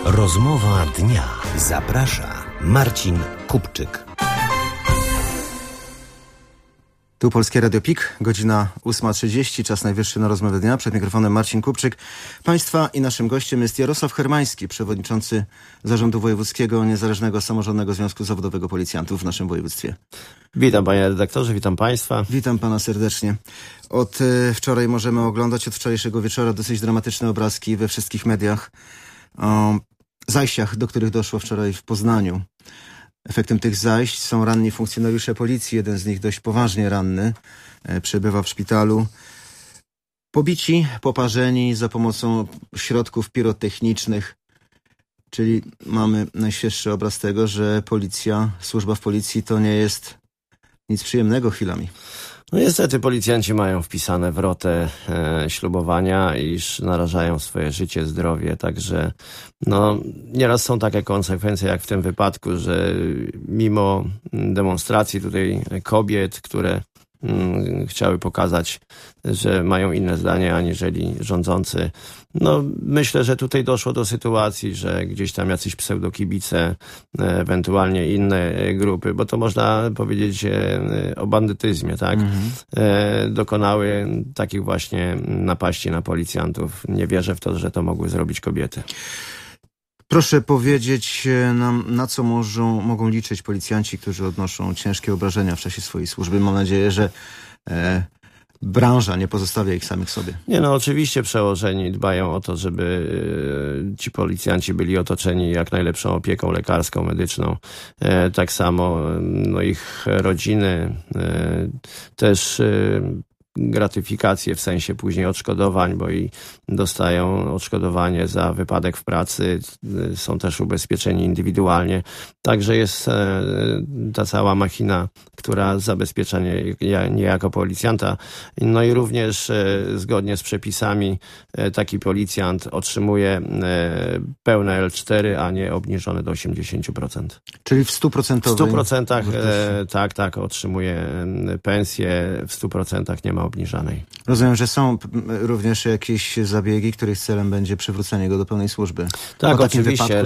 Rozmowa dnia. Zaprasza Marcin Kupczyk. Tu Polskie Radio PIK, godzina 8:30, czas najwyższy na rozmowę dnia. Przed mikrofonem Marcin Kupczyk. Państwa i naszym gościem jest Jarosław Hermański, przewodniczący Zarządu Wojewódzkiego Niezależnego Samorządnego Związku Zawodowego Policjantów w naszym województwie. Witam panie redaktorze, witam państwa. Witam pana serdecznie. Od wczoraj możemy oglądać, od wczorajszego wieczora dosyć dramatyczne obrazki we wszystkich mediach o zajściach, do których doszło wczoraj w Poznaniu. Efektem tych zajść są ranni funkcjonariusze policji. Jeden z nich dość poważnie ranny. Przebywa w szpitalu. Pobici, poparzeni za pomocą środków pirotechnicznych. Czyli mamy najświeższy obraz tego, że policja, służba w policji to nie jest nic przyjemnego chwilami. No niestety policjanci mają wpisane w rotę ślubowania, iż narażają swoje życie, zdrowie, także nieraz są takie konsekwencje jak w tym wypadku, że mimo demonstracji tutaj kobiet, które chciały pokazać, że mają inne zdanie aniżeli rządzący. Myślę, że tutaj doszło do sytuacji, że gdzieś tam jacyś pseudokibice, ewentualnie inne grupy, bo to można powiedzieć o bandytyzmie, tak? Dokonały takich właśnie napaści na policjantów. Nie wierzę w to, że to mogły zrobić kobiety. Proszę powiedzieć nam, na co mogą liczyć policjanci, którzy odnoszą ciężkie obrażenia w czasie swojej służby. Mam nadzieję, że branża nie pozostawia ich samych sobie. Oczywiście przełożeni dbają o to, żeby ci policjanci byli otoczeni jak najlepszą opieką lekarską, medyczną. Tak samo ich rodziny też gratyfikacje w sensie później odszkodowań, bo i dostają odszkodowanie za wypadek w pracy, są też ubezpieczeni indywidualnie. Także jest ta cała machina, która zabezpiecza niejako policjanta. I również zgodnie z przepisami taki policjant otrzymuje pełne L4, a nie obniżone do 80%. Czyli w 100%? W 100% tak, otrzymuje pensję, w 100% nie ma obniżanej. Rozumiem, że są również jakieś zabiegi, których celem będzie przywrócenie go do pełnej służby. Tak, oczywiście,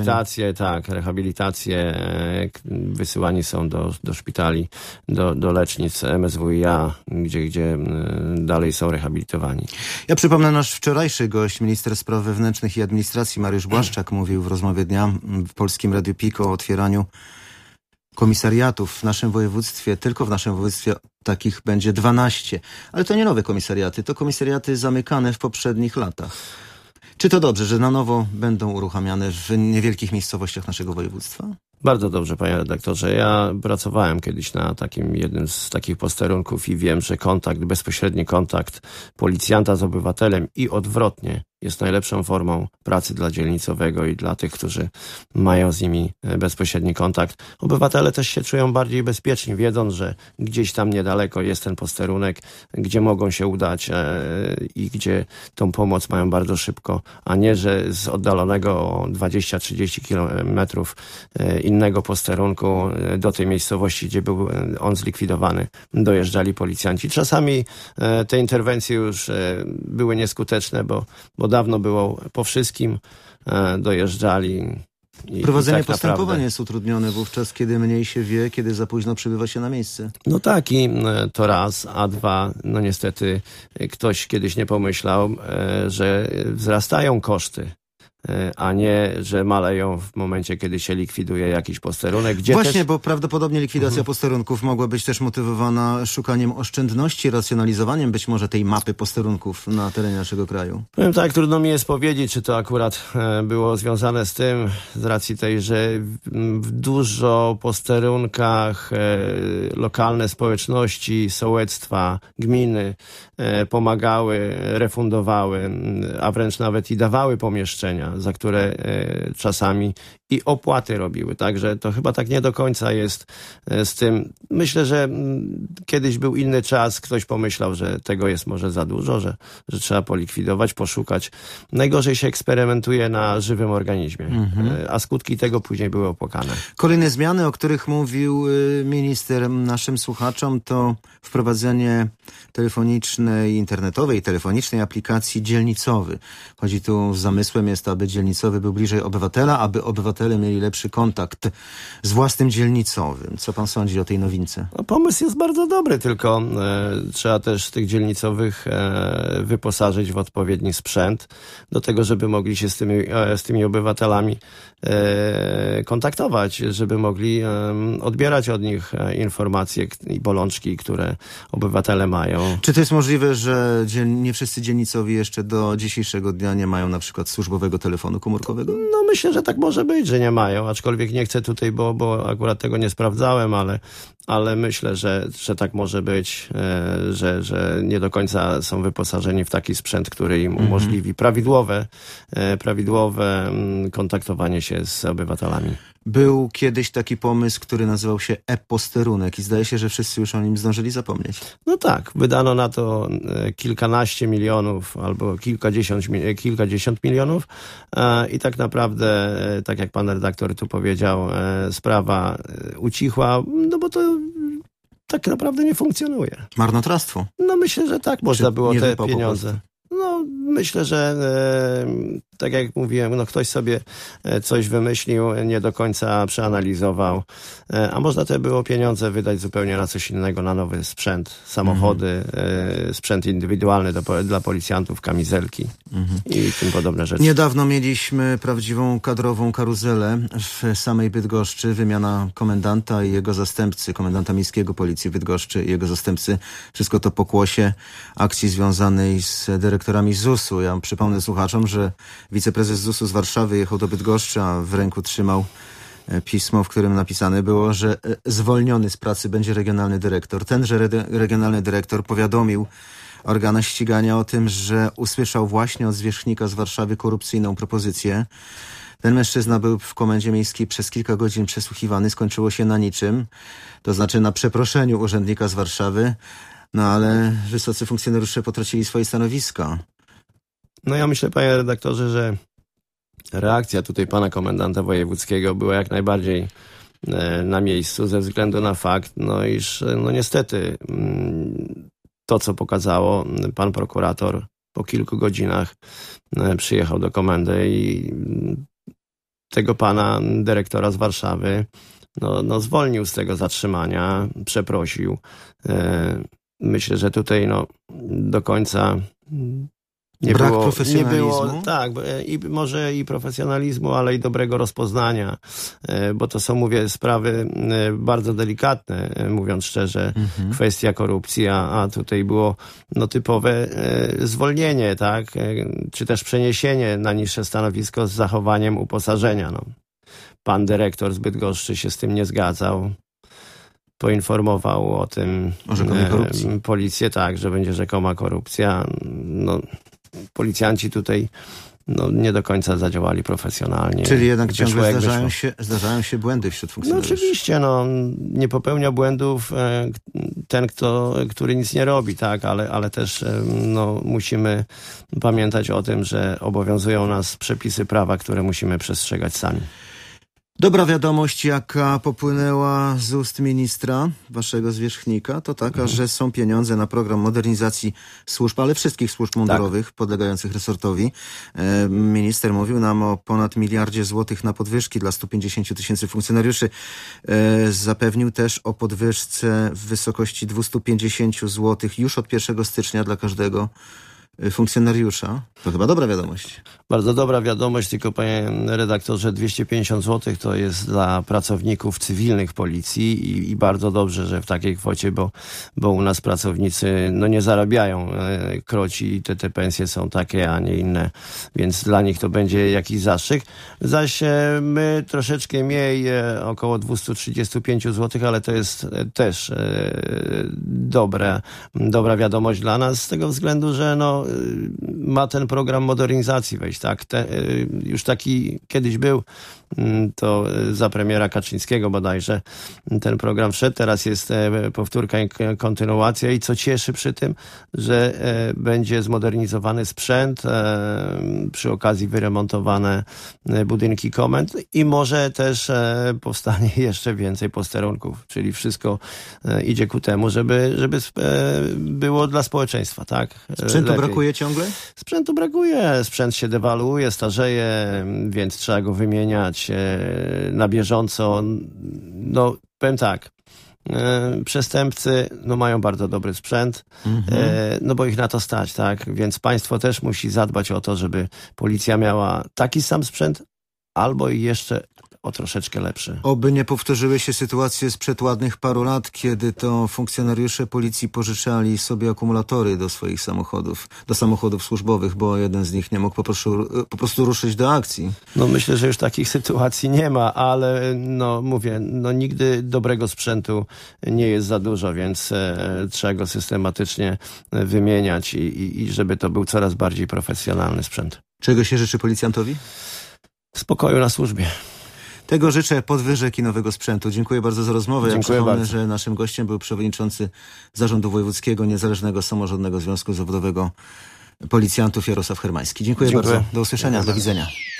rehabilitacje, wysyłani są do szpitali, do lecznic MSWiA, gdzie dalej są rehabilitowani. Ja przypomnę, nasz wczorajszy gość, minister spraw wewnętrznych i administracji Mariusz Błaszczak, mówił w rozmowie dnia w Polskim Radiu PIK o otwieraniu komisariatów w naszym województwie. Tylko w naszym województwie takich będzie 12. Ale to nie nowe komisariaty, to komisariaty zamykane w poprzednich latach. Czy to dobrze, że na nowo będą uruchamiane w niewielkich miejscowościach naszego województwa? Bardzo dobrze, panie redaktorze. Ja pracowałem kiedyś na jednym z takich posterunków i wiem, że bezpośredni kontakt policjanta z obywatelem i odwrotnie jest najlepszą formą pracy dla dzielnicowego i dla tych, którzy mają z nimi bezpośredni kontakt. Obywatele też się czują bardziej bezpieczni, wiedząc, że gdzieś tam niedaleko jest ten posterunek, gdzie mogą się udać i gdzie tą pomoc mają bardzo szybko, a nie, że z oddalonego o 20-30 kilometrów innego posterunku do tej miejscowości, gdzie był on zlikwidowany, dojeżdżali policjanci. Czasami te interwencje już były nieskuteczne, bo dawno było po wszystkim, dojeżdżali. Prowadzenie postępowań jest utrudnione wówczas, kiedy mniej się wie, kiedy za późno przybywa się na miejsce. I to raz, a dwa, niestety ktoś kiedyś nie pomyślał, że wzrastają koszty, a nie, że maleją w momencie, kiedy się likwiduje jakiś posterunek. Bo prawdopodobnie likwidacja posterunków mogła być też motywowana szukaniem oszczędności, racjonalizowaniem być może tej mapy posterunków na terenie naszego kraju. Powiem tak, trudno mi jest powiedzieć, czy to akurat było związane z tym, z racji tej, że w dużo posterunkach lokalne społeczności, sołectwa, gminy pomagały, refundowały, a wręcz nawet i dawały pomieszczenia, za które czasami i opłaty robiły. Także to chyba tak nie do końca jest z tym. Myślę, że kiedyś był inny czas. Ktoś pomyślał, że tego jest może za dużo, że trzeba polikwidować, poszukać. Najgorzej się eksperymentuje na żywym organizmie, a skutki tego później były opłakane. Kolejne zmiany, o których mówił minister naszym słuchaczom, to wprowadzenie telefonicznej aplikacji Dzielnicowy. Chodzi tu, zamysłem jest, aby dzielnicowy był bliżej obywatela, aby obywatele mieli lepszy kontakt z własnym dzielnicowym. Co pan sądzi o tej nowince? No, pomysł jest bardzo dobry, tylko trzeba też tych dzielnicowych wyposażyć w odpowiedni sprzęt do tego, żeby mogli się z tymi obywatelami kontaktować, żeby mogli odbierać od nich informacje i bolączki, które obywatele mają. Czy to jest możliwe, że nie wszyscy dzielnicowi jeszcze do dzisiejszego dnia nie mają na przykład służbowego telefonu komórkowego? No myślę, że tak może być, że nie mają, aczkolwiek nie chcę tutaj, bo akurat tego nie sprawdzałem, ale myślę, że tak może być, że nie do końca są wyposażeni w taki sprzęt, który im umożliwi prawidłowe kontaktowanie się z obywatelami. Był kiedyś taki pomysł, który nazywał się e-posterunek i zdaje się, że wszyscy już o nim zdążyli zapomnieć. No tak, wydano na to kilkanaście milionów albo kilkadziesiąt milionów i tak naprawdę, tak jak pan redaktor tu powiedział, sprawa ucichła, no bo to tak naprawdę nie funkcjonuje. Marnotrawstwo. No myślę, że tak można było te pieniądze. No myślę, że tak jak mówiłem, no ktoś sobie coś wymyślił, nie do końca przeanalizował, a można te było pieniądze wydać zupełnie na coś innego, na nowy sprzęt, samochody, sprzęt indywidualny dla policjantów, kamizelki i tym podobne rzeczy. Niedawno mieliśmy prawdziwą kadrową karuzelę w samej Bydgoszczy, wymiana komendanta i jego zastępcy, komendanta miejskiego policji Bydgoszczy i jego zastępcy. Wszystko to pokłosie akcji związanej z dyrektorami ZUS-u. Ja przypomnę słuchaczom, że wiceprezes ZUS-u z Warszawy jechał do Bydgoszczy, a w ręku trzymał pismo, w którym napisane było, że zwolniony z pracy będzie regionalny dyrektor. Tenże regionalny dyrektor powiadomił organa ścigania o tym, że usłyszał właśnie od zwierzchnika z Warszawy korupcyjną propozycję. Ten mężczyzna był w komendzie miejskiej przez kilka godzin przesłuchiwany. Skończyło się na niczym. To znaczy na przeproszeniu urzędnika z Warszawy. No ale wysocy funkcjonariusze potracili swoje stanowiska. No ja myślę, panie redaktorze, że reakcja tutaj pana komendanta wojewódzkiego była jak najbardziej na miejscu ze względu na fakt, iż niestety to, co pokazało, pan prokurator po kilku godzinach przyjechał do komendy i tego pana dyrektora z Warszawy zwolnił z tego zatrzymania, przeprosił. Myślę, że tutaj do końca nie było, tak, i może i profesjonalizmu, ale i dobrego rozpoznania, bo to są, mówię, sprawy bardzo delikatne, mówiąc szczerze, kwestia korupcji, a tutaj było typowe zwolnienie, tak, czy też przeniesienie na niższe stanowisko z zachowaniem uposażenia. Pan dyrektor z Bydgoszczy się z tym nie zgadzał. Poinformował o tym policję, tak, że będzie rzekoma korupcja. Policjanci tutaj nie do końca zadziałali profesjonalnie. Czyli jednak ciągle zdarzają się błędy wśród funkcjonariuszy. Oczywiście, nie popełnia błędów ten, który nic nie robi, tak, ale też musimy pamiętać o tym, że obowiązują nas przepisy prawa, które musimy przestrzegać sami. Dobra wiadomość, jaka popłynęła z ust ministra, waszego zwierzchnika, to taka, że są pieniądze na program modernizacji służb, ale wszystkich służb mundurowych podlegających resortowi. Minister mówił nam o ponad 1 miliardzie złotych na podwyżki dla 150 000 funkcjonariuszy. Zapewnił też o podwyżce w wysokości 250 zł już od 1 stycznia dla każdego funkcjonariusza. To chyba dobra wiadomość. Bardzo dobra wiadomość, tylko panie redaktorze, 250 zł to jest dla pracowników cywilnych policji i bardzo dobrze, że w takiej kwocie, bo u nas pracownicy nie zarabiają kroci i te pensje są takie, a nie inne, więc dla nich to będzie jakiś zastrzyk. Zaś my troszeczkę mniej, około 235 zł, ale to jest też dobra wiadomość dla nas z tego względu, że ma ten program modernizacji wejść, tak? Już taki kiedyś był, to za premiera Kaczyńskiego bodajże ten program wszedł, teraz jest powtórka i kontynuacja i co cieszy przy tym, że będzie zmodernizowany sprzęt, przy okazji wyremontowane budynki komend i może też powstanie jeszcze więcej posterunków, czyli wszystko idzie ku temu, żeby było dla społeczeństwa, tak? Sprzętu lepiej. brakuje ciągle? Sprzętu brakuje, sprzęt się dewaluuje, starzeje, więc trzeba go wymieniać na bieżąco. No, powiem tak, przestępcy mają bardzo dobry sprzęt, bo ich na to stać, tak? Więc państwo też musi zadbać o to, żeby policja miała taki sam sprzęt albo i jeszcze o troszeczkę lepszy. Oby nie powtórzyły się sytuacje sprzed ładnych paru lat, kiedy to funkcjonariusze policji pożyczali sobie akumulatory do swoich samochodów, do samochodów służbowych, bo jeden z nich nie mógł po prostu ruszyć do akcji. Myślę, że już takich sytuacji nie ma, ale mówię, nigdy dobrego sprzętu nie jest za dużo, więc trzeba go systematycznie wymieniać i żeby to był coraz bardziej profesjonalny sprzęt. Czego się życzy policjantowi? Spokoju na służbie. Tego życzę, podwyżek i nowego sprzętu. Dziękuję bardzo za rozmowę. Ja przypomnę, bardzo. że naszym gościem był przewodniczący Zarządu Wojewódzkiego Niezależnego Samorządnego Związku Zawodowego Policjantów Jarosław Hermański. Dziękuję bardzo. Do usłyszenia. Do widzenia.